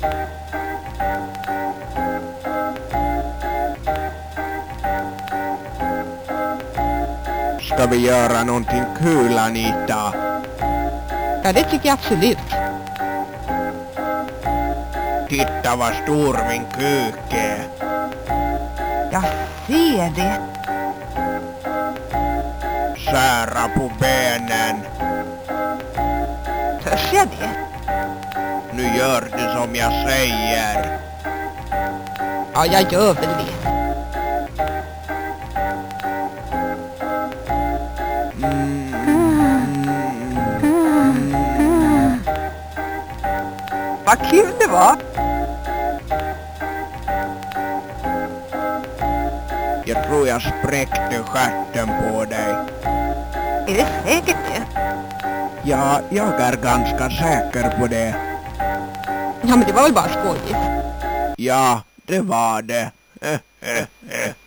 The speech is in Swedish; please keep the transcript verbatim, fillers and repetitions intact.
Ska vi göra någonting kul, Anita? Ja, det tycker jag absolut. Titta vad stor min kuk är. Jag ser det. Sära på benen. Törs jag det? Nu gör du som jag säger. Ja, jag gör väl det. Vad kul det var. Jag tror jag spräckte stjärten på dig. Är det säkert det? Ja, jag är ganska säker på det. Ja, men det var väl bara skojigt. Ja, det var det.